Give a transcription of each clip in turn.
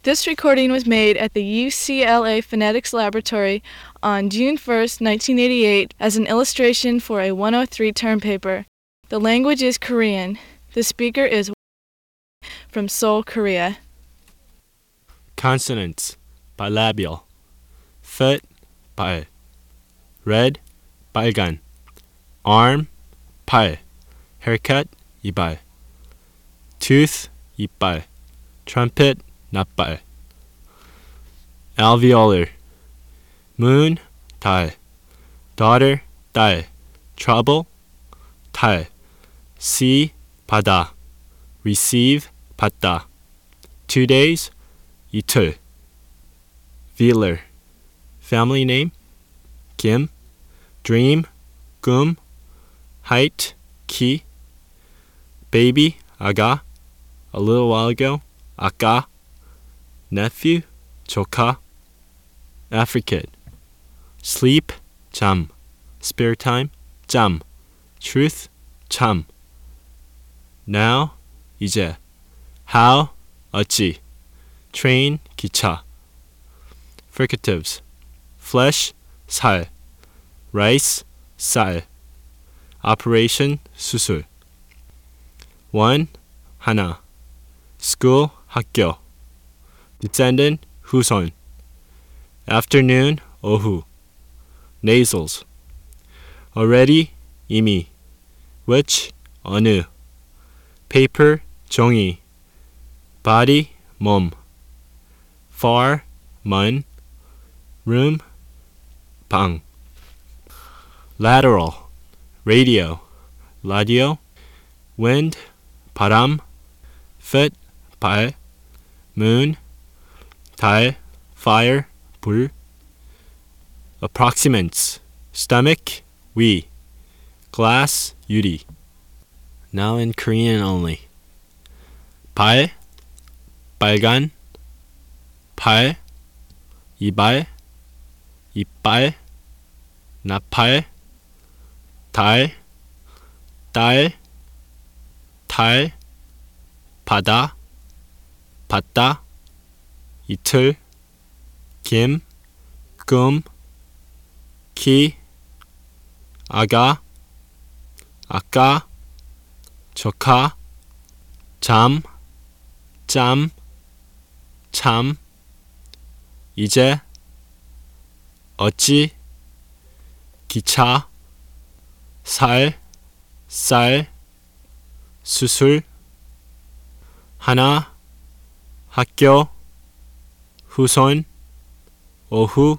This recording was made at the UCLA Phonetics Laboratory on June 1, 1988, as an illustration for a 103 term paper. The language is Korean. The speaker is from Seoul, Korea. Consonants, bilabial. Foot, 발. Red, 빨간. Arm, 팔. Haircut, 이발. Tooth, 이빨. Trumpet, 나빨. Alveolar. Moon, 달. Daughter, 딸. Trouble, 탈. Sea, 바다. Receive, 받다. 2 days, 이틀. Velar. Family name, Kim. Dream, 꿈. Height, 키. Baby, 아가. A little while ago, 아까. Nephew, 조카. Affricate. Sleep, 잠. Spare time, 짬. Truth, 참. Now, 이제. How, 어찌. Train, 기차. Fricatives. Flesh, 살. Rice, 쌀. Operation, 수술. One, 하나. School, 학교. Descendant, 후손. Afternoon, 오후. Nasals. Already, 이미. Which, 어느. Paper, 종이. Body, 몸. Far, 먼. Room, 방. Lateral. Radio. 라디오. Wind, 바람. Foot, 발. Moon, 달. Fire, 불. Approximates. Stomach, 위. Glass, 유리. Now in Korean only. 발, 빨간. 팔, 이발. 이빨. 나팔. 달. 딸. 탈. 바다. 받다. 이틀. 김. 꿈. 키. 아가. 아까. 조카. 잠. 짬. 참. 이제. 어찌. 기차. 살. 쌀. 수술. 하나. 학교. 후손. 오후.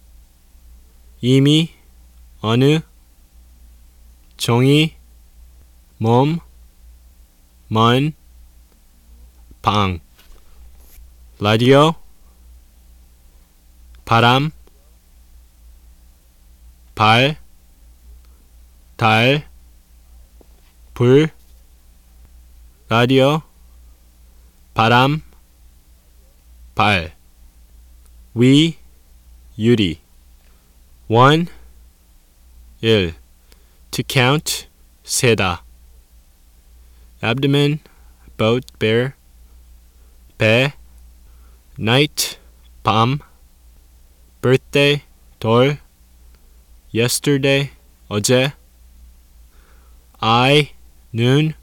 이미. 어느. 종이. 몸. 먼. 방. 라디오. 바람. 발. 달. 불. 라디오. 바람. 발. 위. 유리. 1. 1. To count. 세다. Abdomen. Boat, bear. 배. Night. 밤. Birthday. 돌. Yesterday. 어제. Eye. 눈.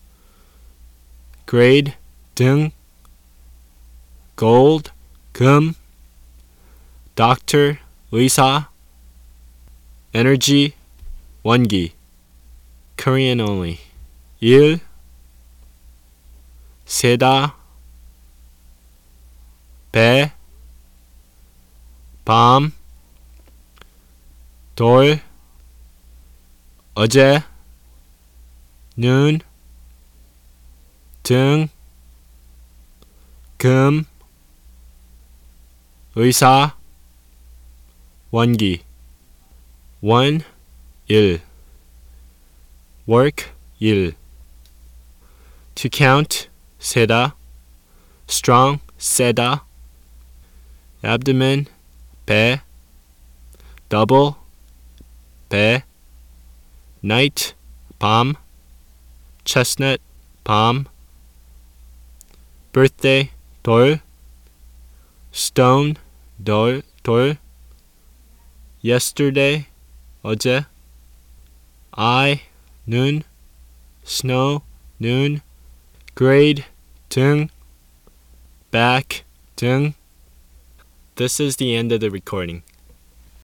Grade. 등. Gold. 금. Doctor. 의사. Energy. 원기. Korean only. 일. 세다. 배. 밤. 돌. 어제. 눈. 등. 금. 의사. 원기. 1. 일. Work. 일. To count. 세다. Strong. 세다. Abdomen. 배. Double. 배. Night. 밤. Chestnut. 밤. Birthday. 돌. stone, 돌, yesterday, 어제, eye, 눈, snow, 눈, grade, 등, back, 등. This is the end of the recording.